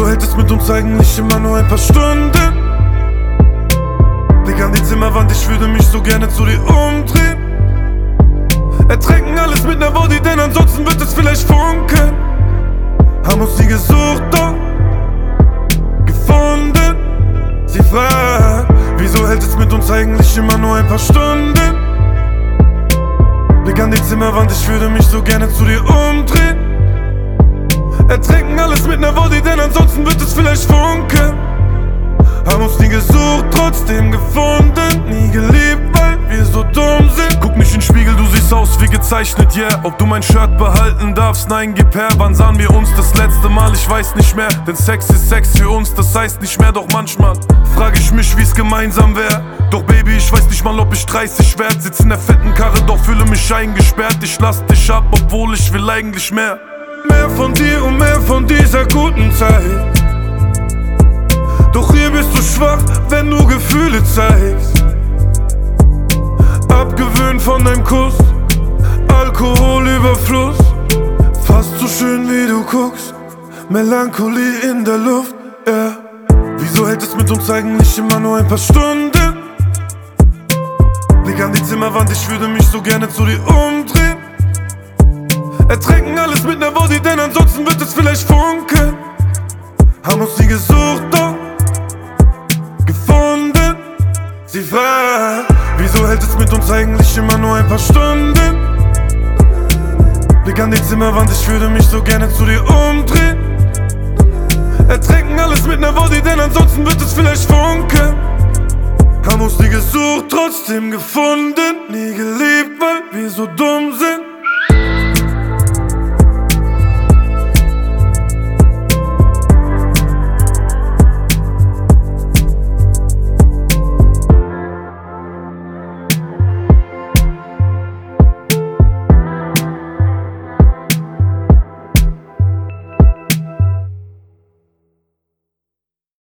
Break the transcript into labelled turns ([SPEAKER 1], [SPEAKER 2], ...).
[SPEAKER 1] Wieso hält es mit uns eigentlich immer nur ein paar Stunden? Blick an die Zimmerwand, ich würde mich so gerne zu dir umdrehen. Ertränken alles mit ner Body, denn ansonsten wird es vielleicht funkeln. Haben uns nie gesucht, doch gefunden. Sie fragt, wieso hält es mit uns eigentlich immer nur ein paar Stunden? Blick an die Zimmerwand, ich würde mich so gerne zu dir umdrehen. Ertränken alles mit ner Body, denn ansonsten wird es vielleicht funkeln. Haben uns nie gesucht, trotzdem gefunden. Nie geliebt, weil wir so dumm sind. Guck nicht in den Spiegel, du siehst aus wie gezeichnet, yeah. Ob du mein Shirt behalten darfst, nein, gib her. Wann sahen wir uns das letzte Mal, ich weiß nicht mehr. Denn Sex ist Sex für uns, das heißt nicht mehr. Doch manchmal frag ich mich, wie's gemeinsam wär. Doch Baby, ich weiß nicht mal, ob ich 30 werd. Sitz in der fetten Karre, doch fühle mich eingesperrt. Ich lass dich ab, obwohl ich will eigentlich mehr. Mehr von dir und mehr von dieser guten Zeit. Doch hier bist du schwach, wenn du Gefühle zeigst. Abgewöhnt von deinem Kuss, Alkoholüberfluss. Fast so schön wie du guckst, Melancholie in der Luft, yeah. Wieso hält es mit uns eigentlich immer nur ein paar Stunden? Blick an die Zimmerwand, ich würde mich so gerne zu dir umdrehen. Ertränken alles mit ner Body, denn ansonsten wird es vielleicht funkeln. Haben uns nie gesucht, doch gefunden. Sie fragt, wieso hält es mit uns eigentlich immer nur ein paar Stunden? Blick an die Zimmerwand, ich würde mich so gerne zu dir umdrehen. Ertränken alles mit ner Body, denn ansonsten wird es vielleicht funkeln. Haben uns nie gesucht, trotzdem gefunden. Nie geliebt, weil wir so dumm sind.